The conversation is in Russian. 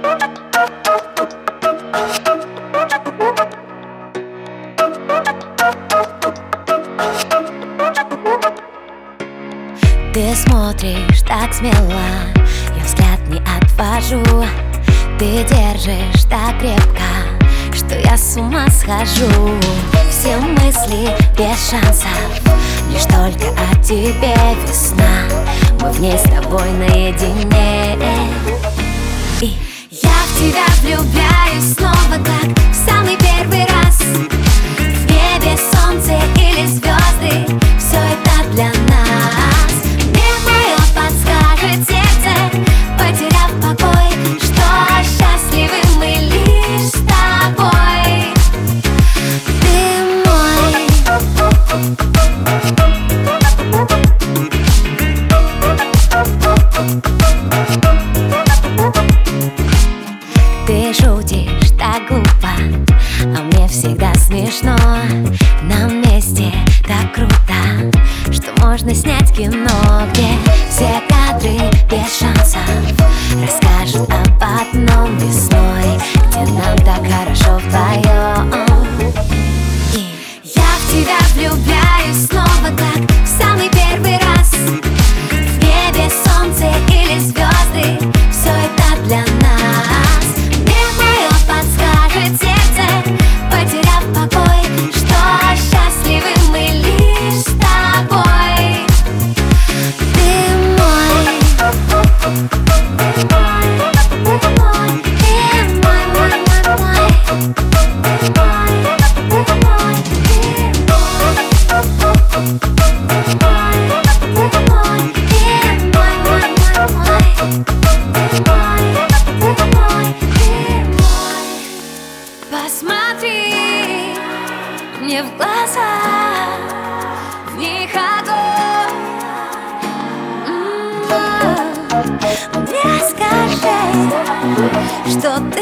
Ты смотришь так смело, я взгляд не отвожу. Ты держишь так крепко, что я с ума схожу. Все мысли без шансов, лишь только о тебе весна. Мы в ней с тобой наедине. И я в тебя влюбляюсь снова, как в самый первый раз. В небе солнце или звезды, все это для нас. Мне мое подскажет сердце, потеряв покой, что счастливы мы лишь с тобой. Ты мой. Ты шутишь так глупо, а мне всегда смешно. Нам вместе так круто, что можно снять кино, где все кадры без шансов расскажут об одном весной, где нам так хорошо вдвоем. И я в тебя влюбляюсь снова, как в самый первый раз. В небе солнце или звезды, все это для нас. Мне мое подскажет сердце, потеряв покой, что счастливы мы лишь с тобой. Ты мой. Ты мой, ты мой, ты мой, мой, мой, мой. Ты мой, ты мой, ты мой. Ты мой, ты мой, ты мой, мой, мой, мой. Ты мой, ты мой, ты мой. Посмотри мне в глаза, в них огонь. Мне скажи, что ты